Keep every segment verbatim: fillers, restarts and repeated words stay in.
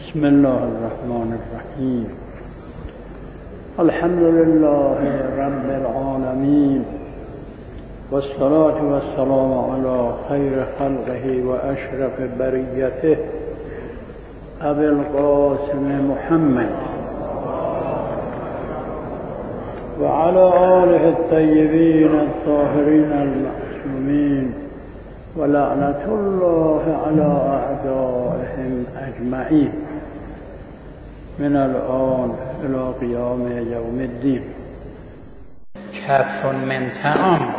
بسم الله الرحمن الرحیم. الحمد لله رب العالمین والصلاة والسلام علی خیر خلقه و اشرف بریته ابی القاسم محمد و علی آله الطیبین الطاهرین المعصومین و لعنت الله علی اعدائهم اجمعین من الان الى قیام یوم الدین. کف من طعام.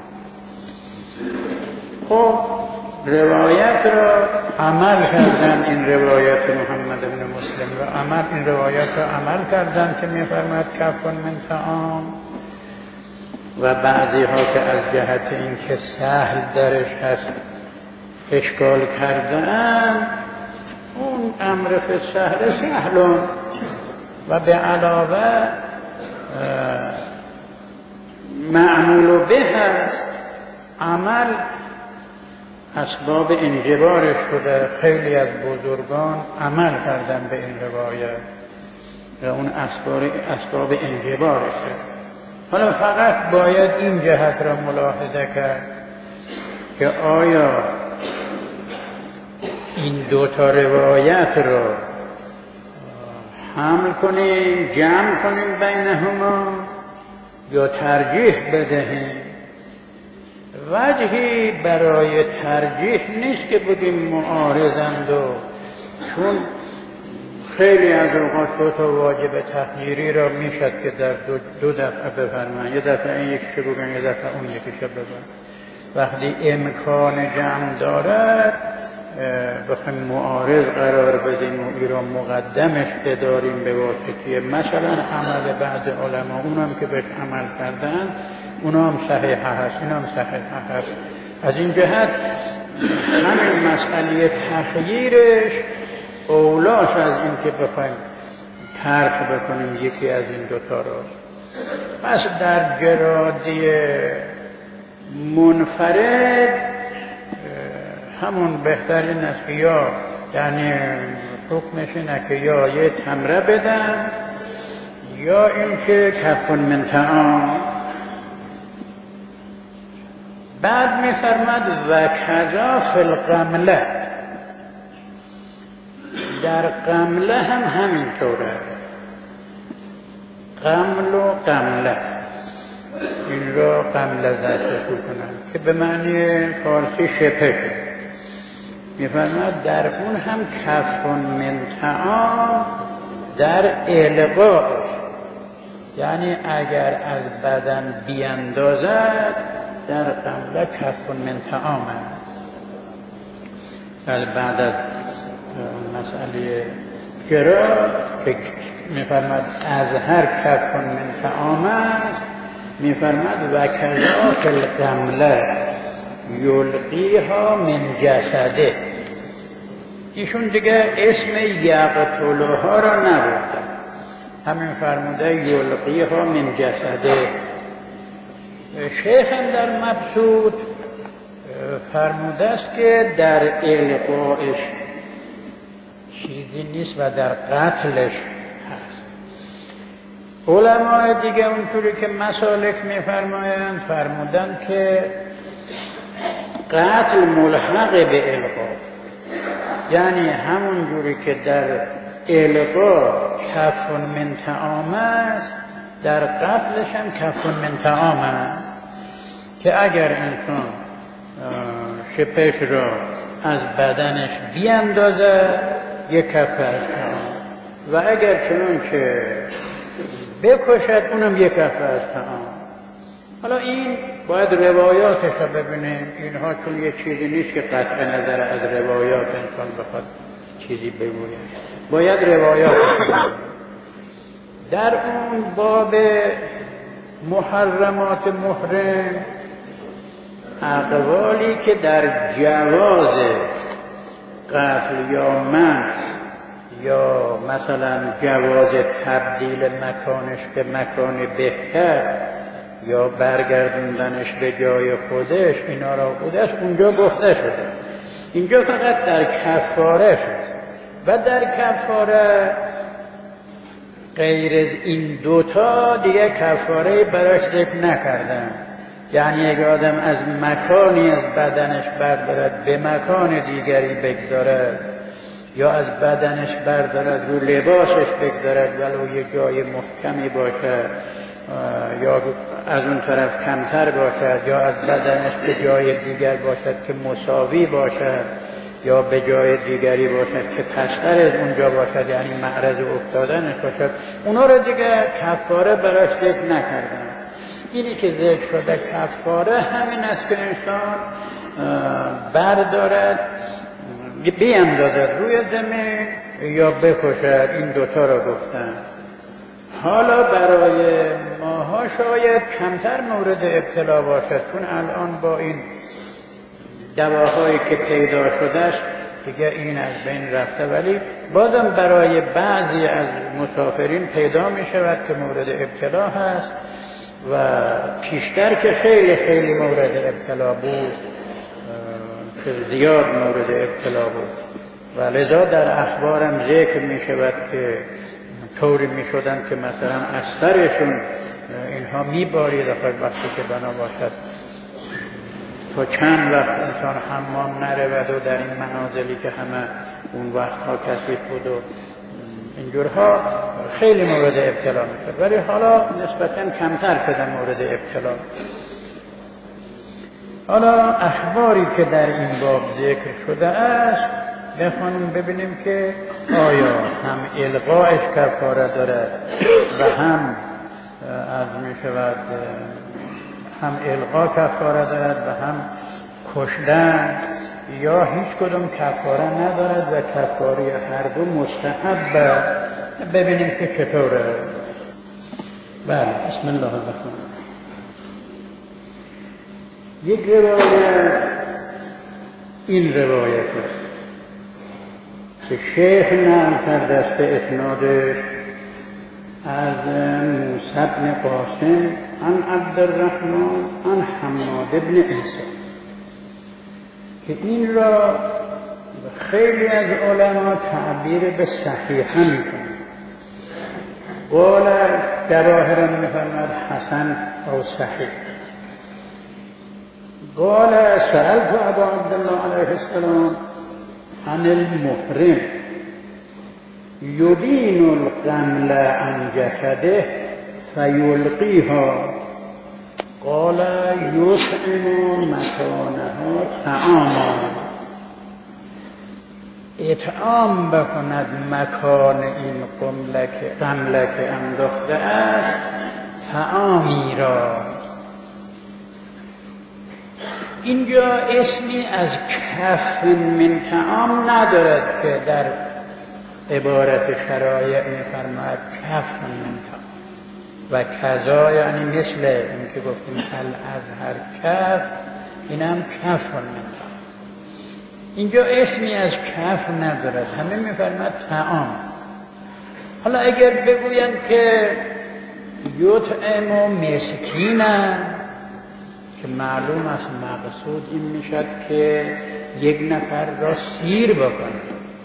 خب روایت را عمل کردن، این روایت محمد بن مسلم را عمل این روایت را عمل کردن که می‌فرماید کف من طعام، و بعضی ها که از جهت این که سهل درش هست اشکال کردن، اون امر فی سهل سهلون، و به علاوه معمول به هست، عمل اسباب انجبارش شده. خیلی از بزرگان عمل کردن به این روایت و اون اسباب, اسباب انجبارشه. حالا فقط باید این جهت را ملاحظه کرد که آیا این دو تا روایت را حمل کنیم، جمع کنیم بینهما، یا ترجیح بدهیم. وجهی برای ترجیح نیست که بگیم معارضند، و چون خیلی از اوقات دو تا واجب تخییری را میشد که در دو, دو دفعه بفرمایند، یه دفعه این یکیشو بگن، یه دفعه اون یکیشو بگن. وقتی امکان جمع دارد بخوایم معارض قرار بدیم و این را مقدمش بداریم به واسطه مثلا عمل بعض علما، اونم که بهش عمل کردن اونم صحیح هست، اینم صحیح هست. از این جهت همین مسئله تخییرش اولاش از این که بخوایم ترک بکنیم یکی از این دوتا را. پس در جرادی منفرد همون بهترین است که یا یعنی حکمش اینه که یا یه تمره بدن، یا اینکه کف من طعام. بعد می‌فرماد و کذا فی القمله، در قمله هم همینطوره. قمل و قمله این را قمله زده کنن که به معنی فارسی شپه. می‌فرماد در اون هم کف من طعام در القاء، یعنی اگر از بدن بیاندازد در قمله کف من طعام. بعد از مسئله جرا که می‌فرماد از هر کف من طعام است، می‌فرماد و کذا فی القمله یلقیها من جسده. ایشون دیگه اسم یقتلها را نبردن، همین فرموده یلقیها من جسده. شیخ هم در مبسوط فرموده است که در القایش چیزی نیست و در قتلش هست. علماء دیگه اونطوری که مسالک میفرمایند فرمودن که قتل ملحق به القا، یعنی همون جوری که در القا کف من طعام است، در قتلش هم کف من طعام است، که اگر انسان شپش را از بدنش بیاندازه یک کف از طعام، و اگر چنون که بکشد اونم یک کف از طعام. حالا این باید روایاتش رو ببینیم. اینها چون یه چیزی نیست که قطع نظر از روایات انسان بخواد چیزی بگوید، باید روایاتش رو ببینیم. در اون باب محرمات محرم اقوالی که در جواز قتل یا منع یا مثلا جواز تبدیل مکانش به مکان بهتر یا برگردوندنش به جای خودش، اینا را خودش اونجا گفته شده. اینجا فقط در کفاره شد. و در کفاره غیر از این دوتا دیگه کفاره براش ذکر نکردن. یعنی اگه آدم از مکانی از بدنش بردارد به مکان دیگری بگذارد یا از بدنش بردارد رو لباسش بگذارد ولو یه جای محکمی باشد یا از اون طرف کمتر باشد یا از بدنش به جای دیگر باشد که مساوی باشد یا به جای دیگری باشد که پستر از اونجا باشد یعنی معرض افتادنش باشد، اونا رو دیگه کفاره براش ذکر نکردن. اینی که ذکر شده کفاره همین است که انسان بردارد بیاندازد روی زمین یا بکشد. این دوتا رو گفتن. حالا برای ماها شاید کمتر مورد ابتلا باشد، چون الان با این دواهایی که پیدا شدهش دیگه این از بین رفته، ولی بازم برای بعضی از مسافرین پیدا می شود که مورد ابتلا هست و پیشتر که خیلی خیلی مورد ابتلا بود، که زیاد مورد ابتلا بود و لذا در اخبارم ذکر می شود که طوری می شدن که مثلا از سرشون اینها می بارید وقتی که بنا باشد تا چند وقت انسان حمام نرود و در این منازلی که همه اون وقتها کثیف بود و اینجورها خیلی مورد ابتلا می شد، ولی حالا نسبتاً کمتر شده مورد ابتلا. حالا اخباری که در این باب ذکر شده است بخوانیم ببینیم که آیا هم الغایش کفاره دارد و هم از می شود هم الغا کفاره دارد و هم کشتن، یا هیچ کدوم کفاره ندارد و کفاره هر دو مستحب. ببینیم که چطوره. بله، بسم الله الرحمن الرحیم. یک روایت این روایت است که شیخ نقل کرده است به اسنادش از موسی بن قاسم عن عبدالرحمن عن حماد بن عیسی، که این را خیلی از علما تعبیر به صحیحه میکنند. قال جواهر میفرماد حسن او صحیح. قال سألت ابا عبدالله علیه السلام عن المحرم يدين القمل عن جسده فيلقيها قال يطعم مكانها طعاما. اطعام بکند مکان این قمله که انداخته است طعامی را. اینجا اسمی از کف من طعام ندارد که در عبارت شرایع می‌فرماید کف من طعام و کذا، یعنی مثل این که گفتیم الازهر کف، اینم کف من طعام. اینجا اسمی از کف ندارد، همه می‌فرماید طعام. حالا اگر بگویند که یطعم مسکینا، که معلوم است مقصود این میشد که یک نفر را سیر بکنه.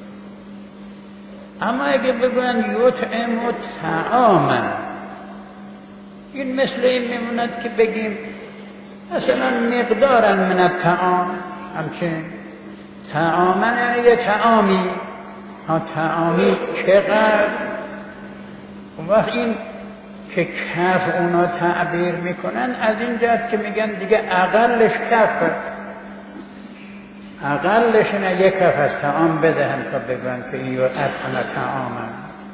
اما اگه بگوین یطعم طعاما، این مثل این میموند که بگیم مثلا مقدارا من الطعام، همچنین طعاما یعنی یه طعامی، ها طعامی چقدر. و این که کف اونا تعبیر میکنن از این جهت که میگن دیگه اقلش کفه، اقلش نه یک کف از طعام بدهن تا بگن که این اطعم طعامه.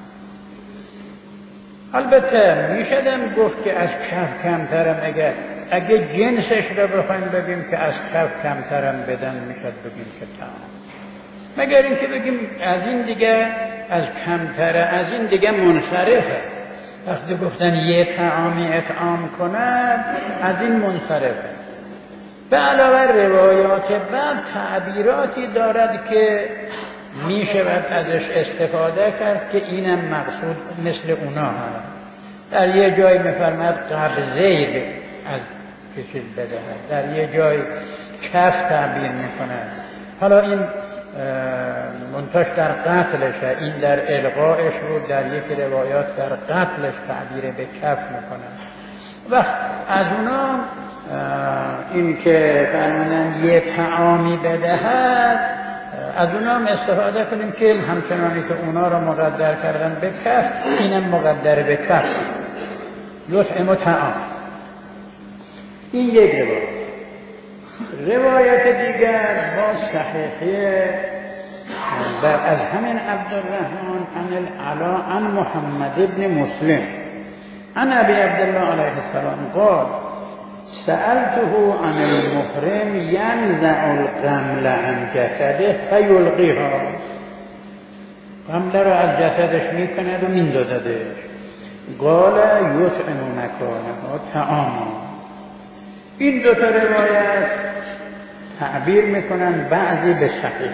البته میشدم گفت که از کف کمترم، اگه اگه جنسش رو بخوایم بگیم که از کف کمترم بدن میشد بگیم که طعام، مگر این که بگیم از این دیگه از کمتره، از این دیگه منصرفه. وقتی گفتن یه طعامی اطعام کند از این منصرفه. به علاوه روایات بعد تعبیراتی دارد که می شود ازش استفاده کرد که اینم مقصود مثل اونا هست. در یه جای می فرماید قبضه از کشید بدهد، در یه جای کف تعبیر می کند. حالا این منتاش در قتلشه. این در القایش بود، در یک روایات در قتلش تعبیر به کف میکنن. وقت از اونا این که فرمودن یه طعامی بدهد، از اونا هم استفاده کنیم که همچنانی که اونا رو مقدر کردن به کف، اینم مقدر به کف، یطعم طعام. این یک روایت. روایت دیگر با صحیحیه و از همین عبدالرحمن عن العلا عن محمد ابن مسلم عن ابی عبدالله علیه السلام قال سألته عن المحرم ينزع القمل عن جسده فيلقيها. قمل را از جسدش میکند و میندازدش. قال يطعم مكانها طعاما. این دو تا روایت تعبیر میکنن بعضی به صحیح،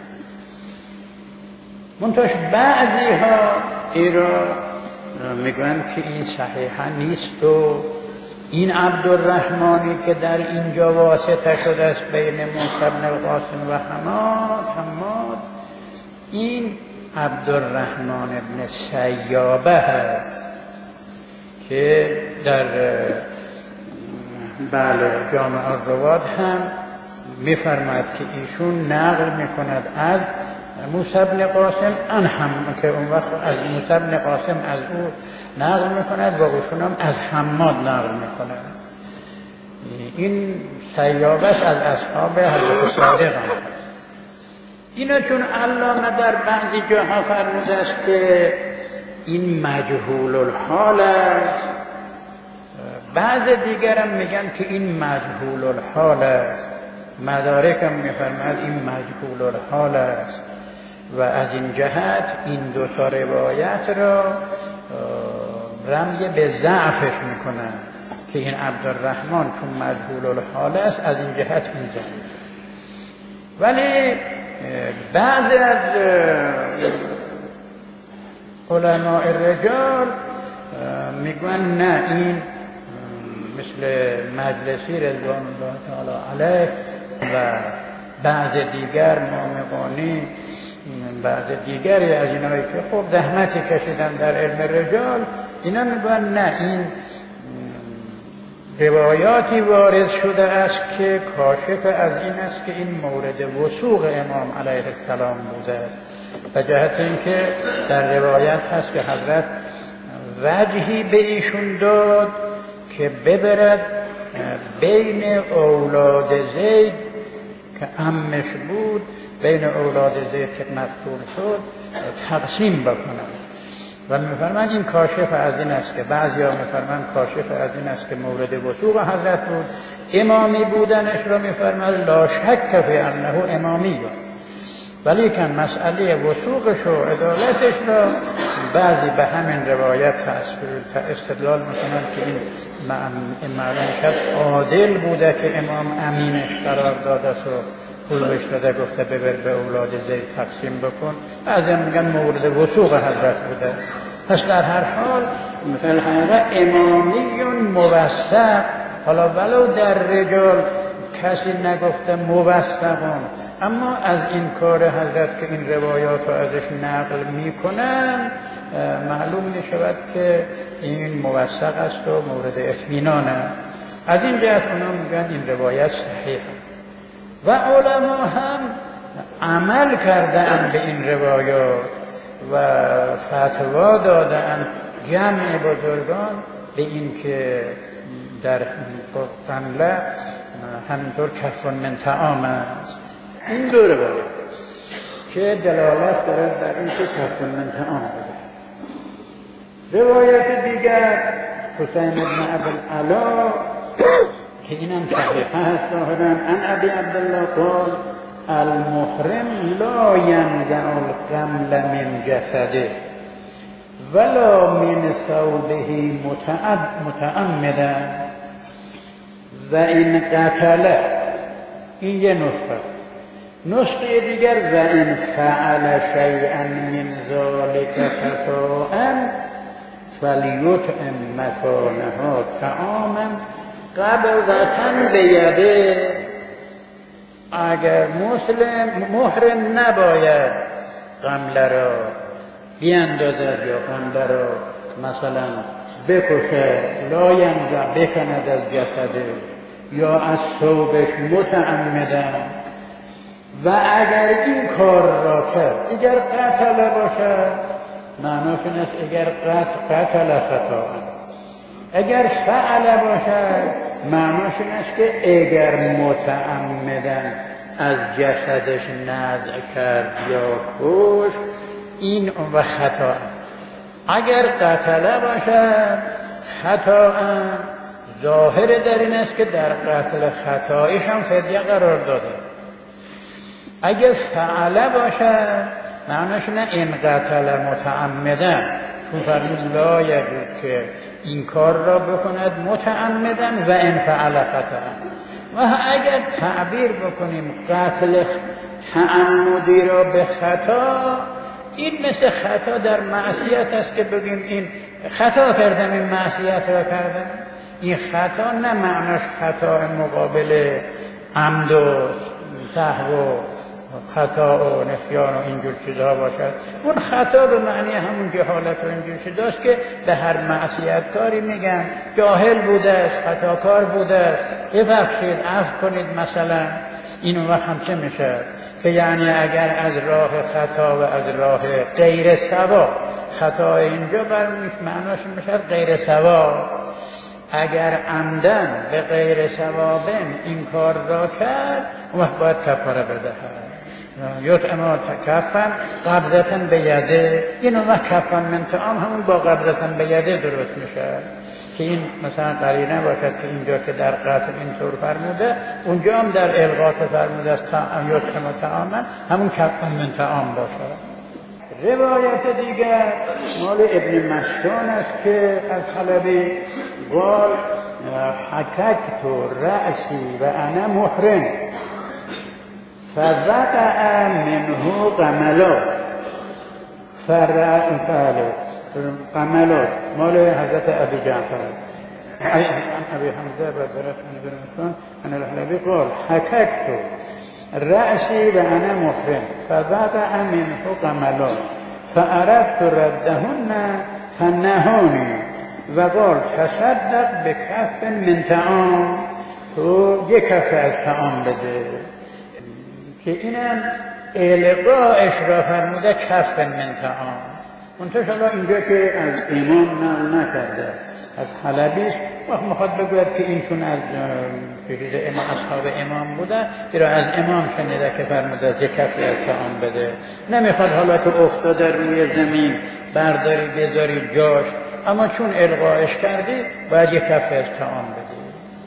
منتاش بعضی ها ای را میگن که این صحیحه نیست و این عبدالرحمنی که در اینجا واسطه شده است بین موسی بن القاسم و حماد حماد این عبدالرحمن ابن سیابه هست که در بله جامع الرواد هم میفرماید که ایشون نقل میکند از موسی بن قاسم ان هم که اون وقت از موسی بن قاسم از او نقل میکند و ایشون هم از حماد نقل میکند. این سیابش از اصحاب حضرت صادق هم. اینا چون علامه در بعضی جاها فرموده است که این مجهول الحال است، بعض دیگرم میگن که این مجهول الحال است. مدارک هم میفرماید این مجهول الحال است و از این جهت این دو تا روایت را رمی به ضعفش میکنن که این عبدالرحمن چون مجهول الحال است از این جهت این ضعف. ولی بعض از علماء الرجال میگن نه، این مثل مجلسی رضوان الله تعالی علیه و بعض دیگر مامقانی، بعض دیگری از اینایی که خوب زحمتی کشیدن در علم رجال، اینا میگن نه، این روایاتی وارد شده است که کاشف از این است که این مورد وثوق امام علیه السلام بوده است. به جهت اینکه در روایت هست که حضرت وجهی به ایشون داد که ببرد بین اولاد زید که عمش بود، بین اولاد زید که مقتول شد تقسیم بکنند. و میفرمایند این کاشف از این است که بعضیا میفرمایند کاشف از این است که مورد وثوق حضرت بود. امامی بودنش را میفرمایند لا شک فی انه امامی، ولی که مسئله وثوقش و عدالتش را بعضی به همین روایت هست استدلال میکنند که این معلوم شد عادل بوده که امام امینش قرار داده است و پول بهش داده گفته ببر به اولاد زید تقسیم بکن. بعضی هم میگن مورد وثوق حضرت بوده. پس در هر حال مثل حقیقه امامی موثق، حالا ولو در رجال کسی نگفته موثقون، اما از این کار حضرت که این روایات رو ازش نقل میکنن معلوم میشود که این موثق است و مورد اطمینان است. از این جهت اونا میگن این روایت صحیح و علما هم عمل کردن به این روایات و فتوا دادن جمع بزرگان به این که در قمله همینطور کف من طعام است. این دو روایت که دلالت دارد بر این که کف من طعام است. روایت دیگر حسین بن ابوالعلا که اینم صحیحه هست ظاهراً عن ابی عبدالله قال المحرم لا ینزع القمل من جسده ولا من ثوبه متعمدا و این قتله. این یه نسخه. نسخه دیگر و این فعل شیئا من ذلك خطاء فلیطعم مکانها طعاما قبضة بیده. اگر مسلم محرم نباید قمله را بیندازد یا قمله را مثلا بکشه، لا ینزع بکند از جسده یا از ثوبش متعمدن. و اگر این کار را کرد، اگر قتل باشد، معناش این است اگر قتل قتل خطا، اگر فعل باشد معناش این است که اگر متعمدن از جسدش نزع کرد یا کش، این اون و خطا. اگر قتل باشد خطا، ظاهر در این است که در قتل خطایش هم فدیه قرار داده. اگر فعل باشد معناش نه این قتل متعمدن، چون فرمود لا یجوز که این کار را بکند متعمدن و این فعل خطا. و اگر تعبیر بکنیم قتل تعمدی را به خطا، این مثل خطا در معصیت است که بگیم این خطا کردم، این معصیت را کردم. این خطا نه معناش خطا مقابل عمد و سهو و خطا و نسیان و اینجور چیزها باشد. اون خطا به معنی همون جهالت و اینجور چیزاست که به هر معصیت کاری میگن جاهل بوده است، خطاکار بوده است، ببخشید عفو کنید مثلا. این اون وقت هم چه میشه؟ که یعنی اگر از راه خطا و از راه غیر ثواب، خطا اینجا برمیش معناش میشه غیر ثواب، اگر عمدن به غیر ثوابن این کار را کرد، اون وقت باید کفاره بدهد. یطعم کفن قبضة بیده، این اون وقت کفن من طعام همون با قبضة بیده درست میشه. که این مثلا قرینه باشد که اینجا که در قتل اینطور فرموده، اونجا هم در الغاء فرموده است یطعم طعاما، همون کفن من طعام باشد. روایت دیگر مال ابن مشکان است که از حلبی قال حککت رأسی و انا محرم فوقع منه قملات فرأ قملات مال حضرت ابی جعفر ابی حمزه بربرت من انا الحلبی قال حککت رأسی و انا محرم فوقع منه قملات فأردت ردهن فنهانی و قال تصدق به کف من طعام، تو یک کف از طعام بده. که اینم القاءش را فرموده کف من طعام. منتش الله اینجا که از امام نقل نکرده، از حلبیست، وقت میخواد بگوید که این چون از چیز امام اصحاب امام بوده، این را از امام شنیده که فرموده یک کفی از طعام بده. نمیخواد حالا که افتاده روی زمین برداری بذاری جاش، اما چون القاءش کردی باید یک کفی از طعام بدی.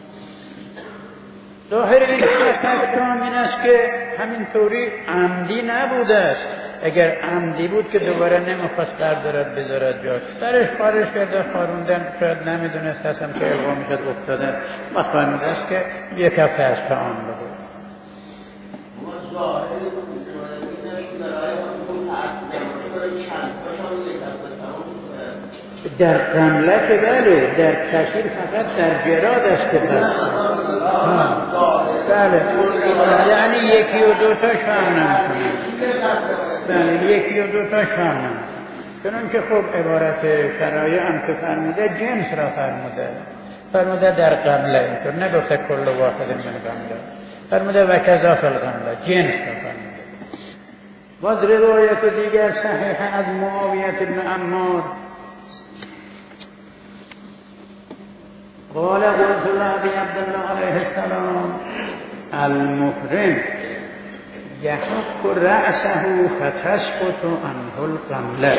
ظاهر این احکام این است که همینطوری عمدی نبوده است. اگر عمدی بود که دوباره نمیخواست بردارد بذارد جاش، سرش خارش کرده خاروندن، شاید نمیدونست هستم که القا میشد افتاده، مخفرموده است که یک کفه از طعام بده. در قمله که بله، در کثیر فقط در جراد است که بله، یعنی یکی و دو تاش فهم نمیکنه. بله، یکی و دو تاش فهم نمیکنه. چنانکه خب عبارت شرایع هم که فرموده جنس را فرموده فرموده در قمله اینطور نگفته کل واحد من قمله، فرموده و کذا فی القمله، جنس را فرموده. باز روایت دیگر صحیح از معاویه بن عمار قال قلت لأبي عبد الله عليه السلام المحرم يحك رأسه فتسقط عنه القملة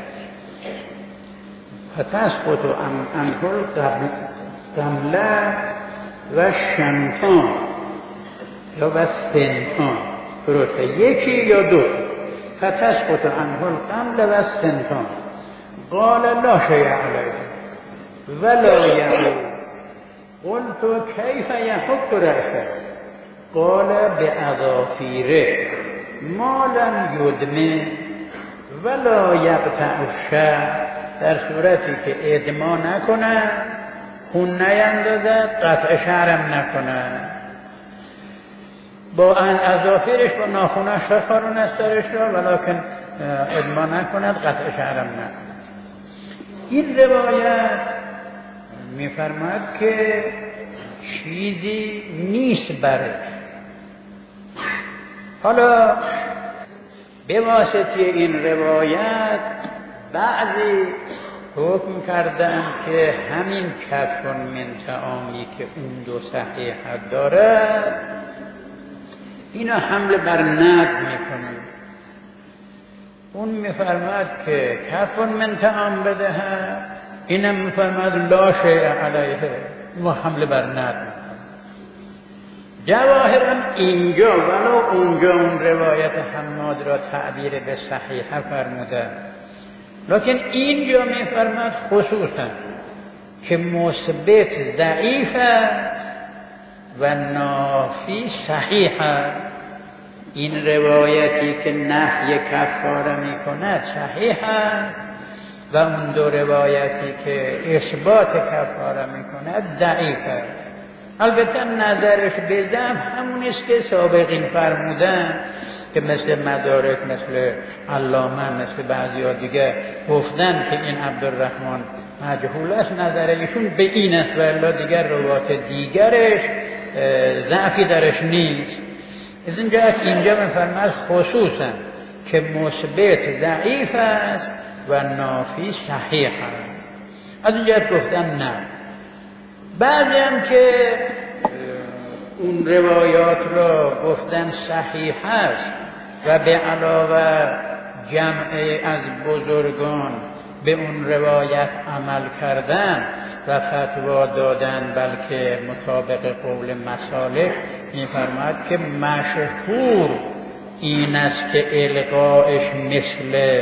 فتسقط عنه القملة والشنطان یا والسنطان، درسته یکی یا دو. فتسقط عنه القملة والسنطان. قال لا شيء عليه ولا يعود. قلت كيف يحك رأسه؟ قال بأظافيره ما لم يدمن ولا يقطع الشعر، در صورتی که ادما نکنه، خون نیندازد، قطع شعرم نکنه. با اظافرش با ناخونش بخاروند سرش را ولکن ادما نکند، قطع شعرم نکند. این روایت میفرماید که چیزی نیست برش. حالا به واسطه این روایت بعضی حکم کردن که همین کفن من طعامی که اون دو صحیحت دارد اینا حمل بر ند میکنه. اون میفرماد که کفن من طعام بدهد، اینم میفرماد لا شیء علیه، ما حمل بر ند میکنه. جواهرم اینجا ولو اونجا اون روایت حماد را تعبیر به صحیحه فرموده، لکن اینجا میفرماد خصوصا که مثبت ضعیف و نافی صحیح. این روایتی که نفی کفاره میکند صحیح است و اون دو روایتی که اثبات کفاره میکند ضعیف است. البته نظرش به ضعف همون است که سابقین فرمودن که مثل مدارک، مثل علامه، مثل بعضی ها دیگه گفتن که این عبدالرحمن مجهول است. نظر ایشون به این است و الا دیگر روایات دیگرش ضعفی درش نیست. از این جهت اینجا می‌فرماید خصوصا که مثبت ضعیف است و نافی صحیح است. از این جهت گفتن نه. بعضی هم که اون روایات را گفتن صحیح است و به علاوه جمعی از بزرگان به اون روایت عمل کردن و فتوا دادن، بلکه مطابق قول مصالح می‌فرماید که مشهور این است که القاءش مثل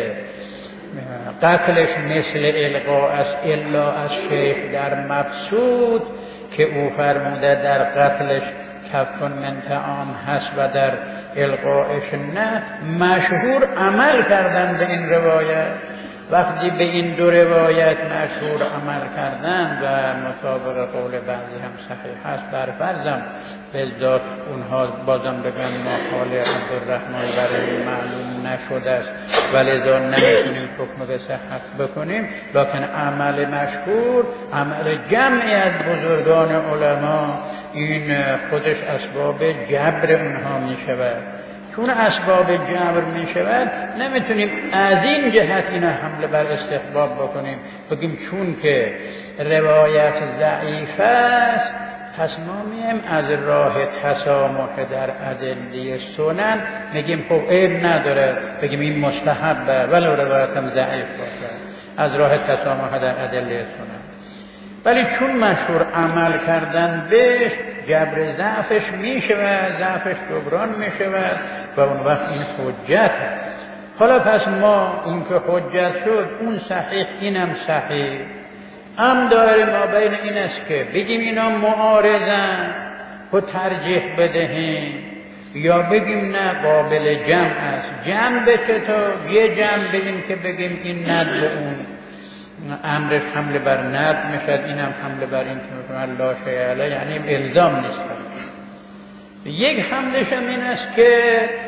قتلش مثل القاء است الا از شیخ در مبسوط که او فرموده در قتلش کفن من طعام هست و در القاءش نه. مشهور عمل کردن به این روایت. وقتی به این دو روایت مشهور عمل کردن و مطابق قول بعضی هم صحیح هست، برفرضم به ذات اونها بازم بگن ما قول عبدالرحمن برای معلوم نشده است ولذا نمیتونیم حکم به صحت بکنیم، لکن عمل مشهور عمل جمعی از بزرگان علما این خودش اسباب جبر اونها میشود. چون اسباب جبر می شود نمیتونیم از این جهت اینا حمله بر استحباب بکنیم، بگیم چون که روایت ضعیف است پس ما میم از راه تسامح در ادله سنن میگیم خب عیب نداره بگیم این مستحبه ولو روایتم ضعیف باشه از راه تسامح در ادله سنن. ولی چون مشهور عمل کردن بهش جبر ضعفش می شود، ضعفش جبران می شود و اون وقت این حجت. حالا پس ما اون که حجت شد اون صحیح اینم صحیح، ام دایره ما بین این است که بگیم اینا معارضن و ترجیح بدهیم یا بگیم نه قابل جمع است. جمع به چطور؟ یه جمع بگیم که بگیم این ند به اون امرش حمله بر ند میشد، اینم حمله بر این که میکنه لا شیء علیه، یعنی الزام نیست. یک حملش هم این است که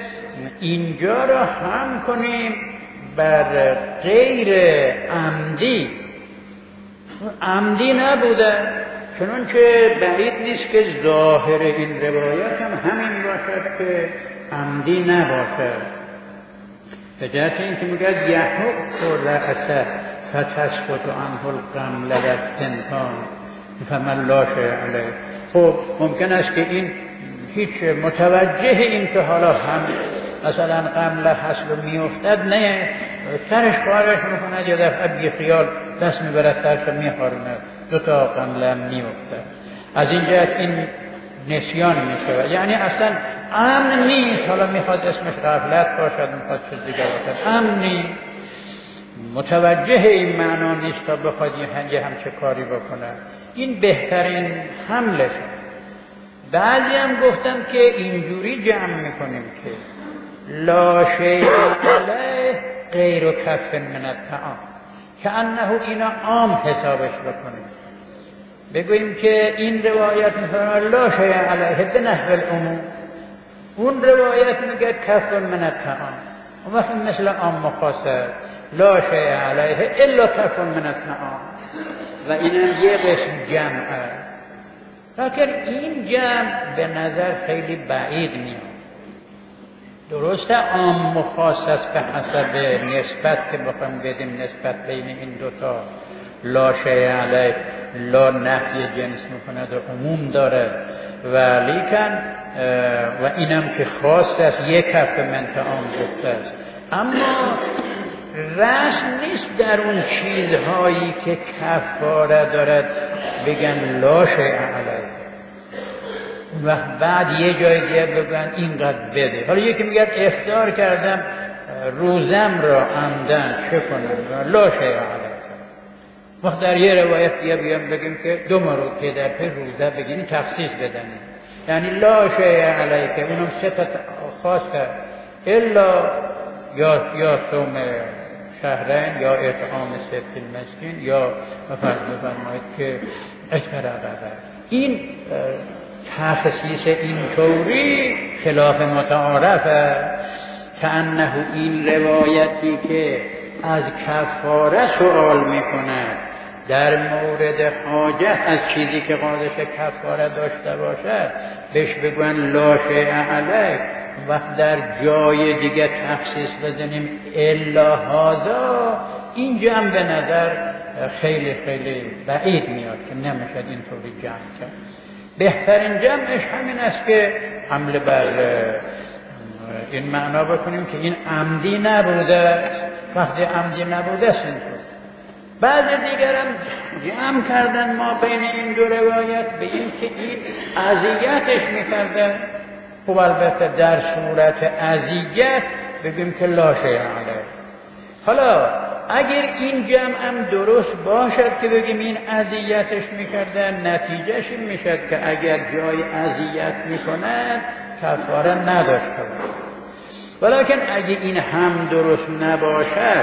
اینجا را هم کنیم بر غیر عمدی. عمدی نبوده، چنانچه بعید نیست که ظاهر این روایت هم همین باشد که عمدی نباشد. به جهت این که میگه یحق رأسه فتسقط عنه القمل والتنتان فمن لا شیء علیه. خب ممکن است که این هیچ متوجه این که حالا هم مثلا قمل هست و میافتد نه، سرش کارش میکند یا دفعه بی خیال دست میبرد سرش رو میخارونه دو تا قمل هم میافتد. از این جهت این نسیان میشود، یعنی اصلا امن نیست. حالا میخواد اسمش غفلت باشد، میخواد چیز دیگر باشد، امن نیست، متوجه این معنا نیست تا بخواد یه همچه کاری بکنه. این بهترین حملش. بعضی هم گفتن که اینجوری جمع میکنیم که لا شیء علیه غیر کف من الطعام، که انه اینا عام حسابش بکنیم، بگوییم که این روایت میفرماید لا شیء علیه به نحو العموم، اون روایت میگه کف من الطعام، اون وقت مثل عام مخاصر لا شیء علیه الا کف من الطعام، و اینم یه قسم جمعه. لکن این جمع به نظر خیلی بعید میاد. درسته عام مخاص است به حسب نسبت که بخوام بدیم نسبت بین این دوتا، لا شیء علیه لا نفی جنس میکنه و عموم داره، ولیکن و اینم که خاص است یک کف من طعام گفته است، اما رسم نیست در اون چیزهایی که کفاره دارد بگن لا شیء علیه، و بعد یه جای دیگه بگن اینقدر بده. حالا یکی میگه افطار کردم روزم را عمدن چه کنم لا شیء علیه، وقت در یه روایت دیگه بیام بگیم که دو مرو پی در پی روزه بگیم تخصیص بدنیم، یعنی لا شیء علیه که اونم سه تا خاص کرد الا یا یا صوم شهرین یا اطعام ستین مسکین یا بفرمایید که عتق رقبه. این تخصیص اینطوری خلاف متعارفه، که انه این روایتی که از کفاره سوال میکنه در مورد حاجت از چیزی که قادش کفاره داشته باشه بهش بگن لا شیء علیه، وقت در جای دیگه تخصیص بزنیم الا هذا، این جمع به نظر خیلی خیلی بعید میاد که نمیشد اینطوری جمع کرد. بهترین جمعش همین است که حمله بر این معنا بکنیم که این عمدی نبوده، وقتی عمدی نبوده است اینطور. بعض دیگرم جمع کردن ما بین این دو روایت به این که این اذیتش میکرده. خب البته در صورت اذیت بگیم که لا شیء علیه. حالا اگر این جمع هم درست باشد که بگیم این اذیتش میکرده، نتیجهش این میشد که اگر جای اذیت میکند کفاره نداشته باشه. ولیکن اگه این هم درست نباشد،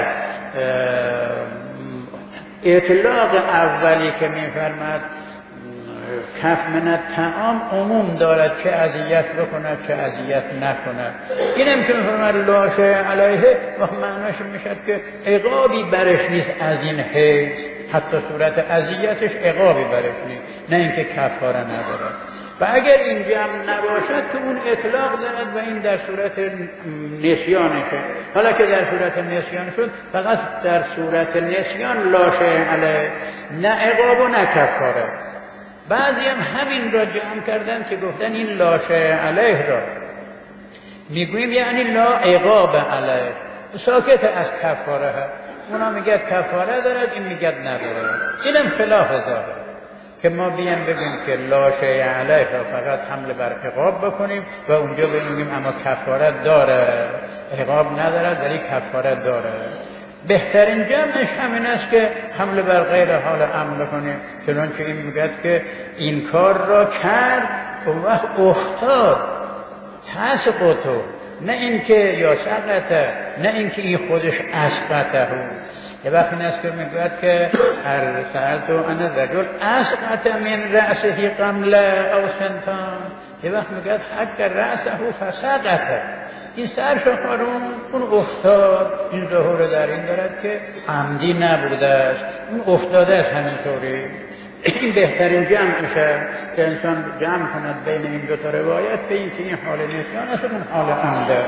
اطلاق اولی که میفرماد کف من الطعام عموم دارد، چه اذیت بکند چه اذیت نکند. اینم که میفرماد لا شیء علیه، وقت معناش میشد که عقابی برش نیست از این حیث، حتی صورت اذیتش عقابی برش نیست، نه اینکه کفاره ندارد. و اگر این جمع نباشد که اون اطلاق دارد و این در صورت نسیانشه. حالا که در صورت نسیان شد، فقط در صورت نسیان لا شیء علیه، نه عقاب و نه کفاره. بعضی هم همین را جمع کردن که گفتن این لا شیء علیه را میگوییم یعنی لا عقاب علیه، ساکت از کفاره ها. اونا میگه کفاره دارد، این میگه نداره. اینم خلاف ظاهره که ما بیان بگیم که لا شیء علیه را فقط حمل بر عقاب بکنیم و اونجا بگیم اما کفاره داره، عقاب ندارد ولی کفاره داره. بهترین جمعش همین است که حمل بر غیر حال امر کنیم، چنانچه این میگه که این کار را کرد اون وقت افتاد تسقطو، نه اینکه یا سقطه، نه اینکه این خودش اسقطه. یه وقت این است که میگه که هر سألتو ان الرجل اسقط من رأسه قمله او سنتان، یه وقت میگه حق رأسه فسقطه، این سرش خارون اون افتاد. این ظهور در این دارد که عمدی نبوده است، اون افتاده است همینطوری. این بهترین جمع میشه که انسان جمع کند بین این دو تا روایت به این که این حال نسیان است، اون حال عمده.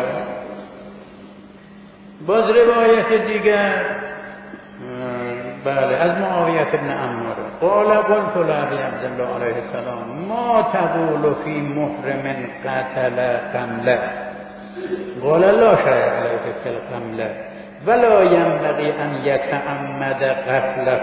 باز روایت دیگر بله از معاویه بن عمار قال قلت لأبي عبد الله علیه السلام ما تقول فی محرم قتل قمله قال لا شیء علیه فی القمله ولا ينبغي ان يتعمد قتله.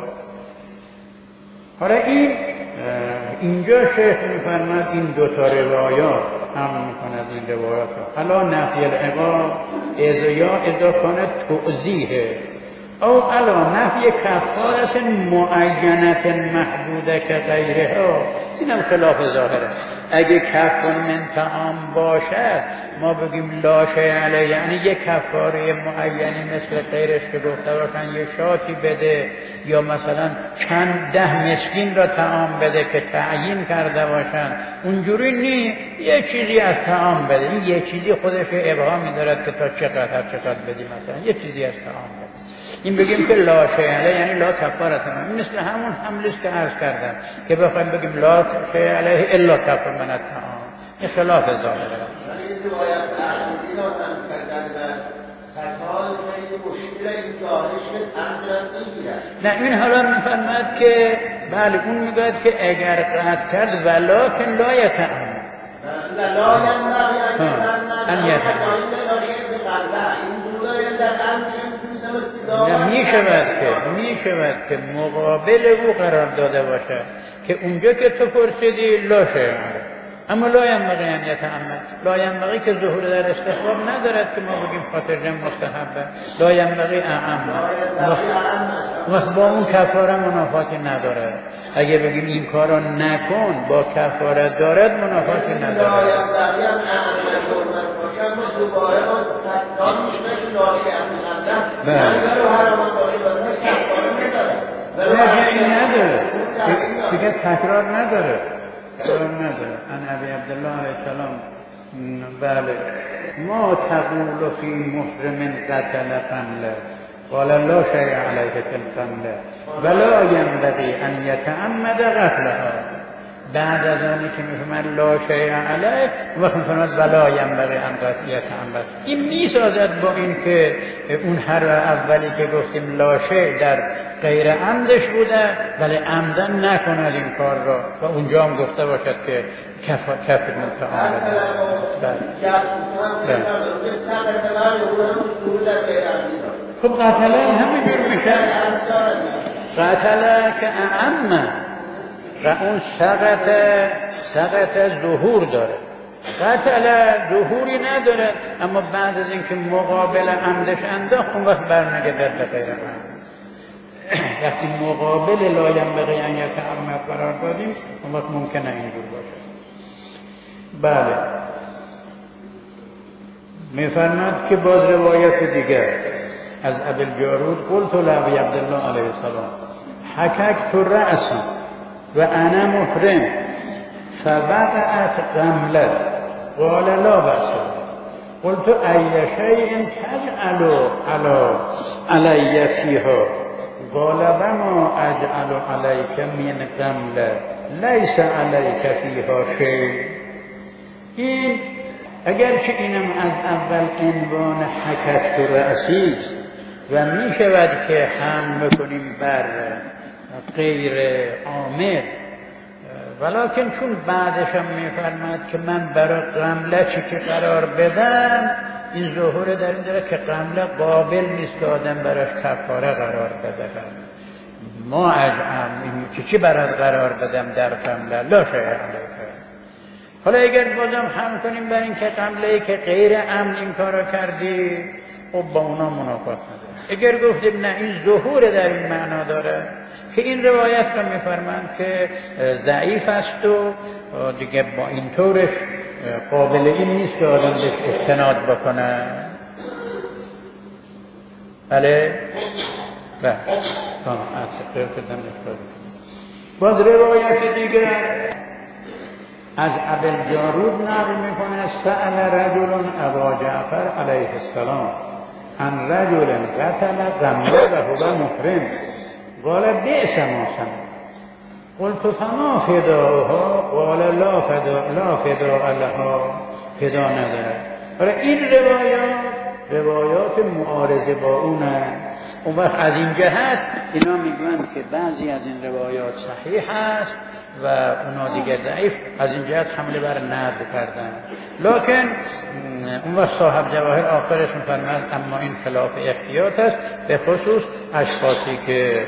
حالا این اینجا شیخ میفرماد این دو تا روایات هم میکند این روایات حالا نفی العقاب اذا یا اذا کانت توضیحه، او علا نفی کفارت معینت محدوده که غیره ها، اینم خلاف ظاهره. اگه کف من طعام باشد ما بگیم لا شیء علیه، یعنی یک کفاره معینی مثل غیرش که گفته باشن یه شاتی بده یا مثلا چند ده مسکین را طعام بده که تعیین کرده باشن، اونجوری نی یه چیزی از طعام بده. این یه چیزی خودش ابهامی دارد که تا چقدر هر چقدر بدی، مثلا یه چیزی از طعام بده. این بگیم که لا شیء علیه یعنی لا کفارت من، مثل همون حملش که عرض کردم که بخوایم بگیم لا شیء علیه الا کفر من الطعام، این خلاف ظاهره. نه این حالا میفرماید که بله اون میگوید که اگر قطع کرد ولکن لا یتعمد لا ان یتعمد نه میشود که میشود که مقابل او قرار داده باشه که اونجا که تو پرسیدی لا شیء علیه، اما لا ینبغی ان یتعمد، لا ینبغی که ظهور در استحباب ندارد که ما بگیم خاطر جمع مستحبه، لا ینبغی اعم وقت با اون کفاره منافاتی نداره. اگه بگیم این کارو نکن با کفاره دارد منافاتی نداره. نه این نداره دیگه، تکرار نداره تکرار نداره. ان ابی عبدالله علیه السلام بله ما تقول فی محرم قتل قمله قال لا شیء علیه فی القمله ولا ینبغی ان یتعمد قتلها. بعد از آنی که میفهمد لا شیء علیه وقت میفهمد ولا ینبغی ان یتعمد. این میسازد با این که اون هر اولی که گفتیم لا شیء در غیر عمدش بوده ولی عمدن نکند این کار را و اونجا هم گفته باشد که کف کف من تعامل. خب قتله همینجور میشه، قتله که اعمه و اون سقط سقط ظهور داره، قتله ظهوری نداره، اما بعد از اینکه مقابل عمدش انداخت اون وقت برمیگرده به غیر عمد. وقتی مقابل لا ینبغی ان یتعمد قرار دادیم اون وقت ممکنه اینجور باشه. بله میفرماد که باز روایت دیگر از ابی الجارود قلت لابی عبدالله علیه السلام حککت رأسی و انا محرم فوقعت قمله قال لا بأس. قلت ای شیء تجعل علی علی فیها قال وما اجعل علیک من قمله لیس علیک فیها شیء. این اگرچه اینم از اول عنوان حککت رأسی و می شود که حمل کنیم بر غیر عامل، ولیکن چون بعدش هم میفرماید که من برای قمله چی که قرار بدم، این ظهور در این داره که قمله قابل نیست که آدم براش کفاره قرار بده. ما اجعل چی چی برات قرار بدم در قمله لا شیء علیک. حالا اگر بازم حمل کنیم بر این که قمله که غیر امن این کارو کردی خب با اونا منافات نداره. اگر گفتیم نه این ظهور در این معنا داره که این روایت رو میفرمند که ضعیف است و دیگه با این طورش قابل این نیست که آدم بهش استناد بکنه. بله بله تمام باز روایت دیگر از ابی الجارود نقل میکنه سأل رجل ابا جعفر علیه السلام عن رجل قتل قمله و هو محرم قال بئس ما سمع. قلت فما فداؤها قال لا فدا لا فداء لها، فدا نداره. برای این روایات روایات معارضه با اونه. اون وقت از این جهت اینا میگن که بعضی از این روایات صحیح است و اونا دیگه ضعیف، از این جهت حمله بر نقد کردن. لکن اون وقت صاحب جواهر آخرش میفرماید اما این خلاف احتیاط است، به خصوص اشخاصی که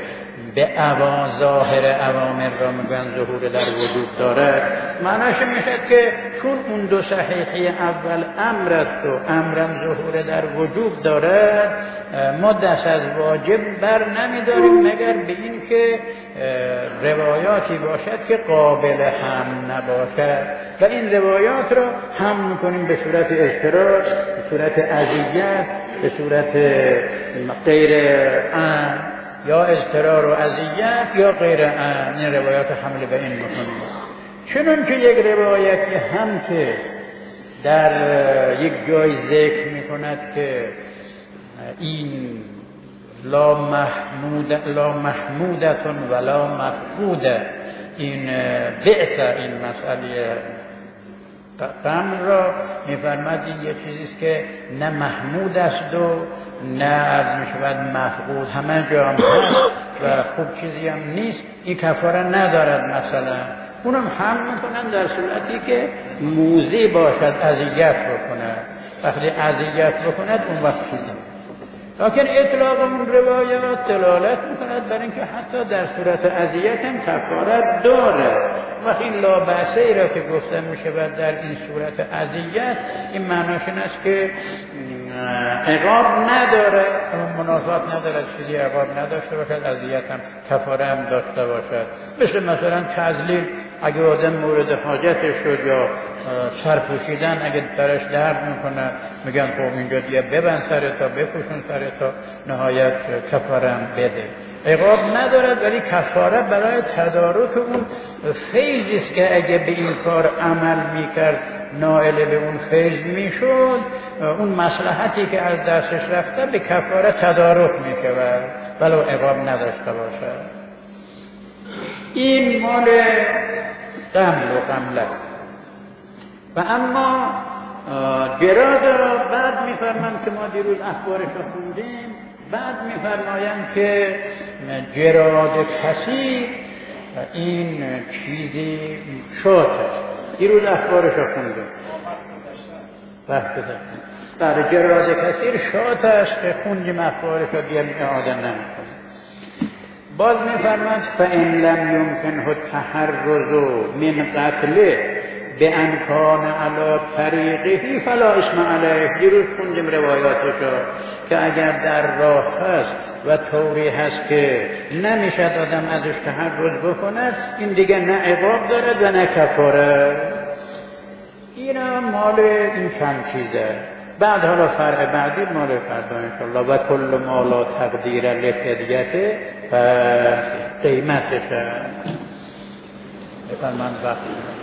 به عوا ظاهر اوامر را میگن ظهور در وجود داره، معناش میشه که چون اون دو صحیحی اول امر است و امرم ظهور در وجود داره، ما دست از واجب بر نمیداریم مگر به این که روایاتی باشد که قابل حمل نباشد و این روایات را حمل میکنیم به صورت اضطرار، به صورت اذیت، به صورت غیر امن، یا اضطرار و اذیت یا غیر امن. این روایات حمل به این میکنیم. چنون که یک روایتی هم که در یک جای ذکر میکند که این لا محمود لا محمودتون ولا مفقوده، این بعث این مسئله قمر را میفرماد این یه چیزیست که نه محمود است و نه از میشود مفقود، همه جا هم هست و خوب چیزی هم نیست، این کفاره ندارد. مثلا اونم هم میکنن در صورتی که موزی باشد، اذیت بکند. وقتی اذیت بکند اون وقت چیزی، لکن اطلاق اون روایات دلالت میکند بر اینکه حتی در صورت اذیت هم کفارت داره. و این لا بأسه ای را که گفته میشه در این صورت اذیت، این معناش این است که عقاب نداره، منافات نداره، چیزی عقاب نداشته باشد، اذیت هم کفاره هم داشته باشد. مثل مثلا تذلیل، اگه آدم مورد حاجتش شد یا سرپوشیدن اگه درش درد میکنه، میگن خب اینجا دیگه ببند سرتا، بپوشون سرتا، نهایت کفاره هم بده. عقاب ندارد، ولی کفاره برای تدارک اون فیضی است که اگه به این کار عمل میکرد نائل به اون فیض میشد، اون مصلحتی که از دستش رفته به کفاره تدارک میشود ولو عقاب نداشته باشد. این مال قمل و قمله. و اما جراد را بعد میفرمند که ما دیروز اخبارش رو خوندیم، بعد میفرمایند که جراد کثیر این چیزی شد. دیروز اخبارش رو خوندیم وقت بزن در جراد کثیر شاد است که خوندیم اخبارش رو بیام اعاده نمیکنیم. باز میفرماند فإن لم يمكنه التحرز من قتله بأنکان علی طریقه فلا اسم علیه. دیروز خوندیم روایاتشو که اگر در راه هست و طوری هست که نمیشد آدم ازش تحرز بکند، این دیگه نه عقاب دارد و نه کفاره. اینا مال این چند چیزه. بعد حالا فرع بعدی مال فردا انشاءالله. و کل ما لا تقدیر لفدیته قیمتشه. بفرمان وقت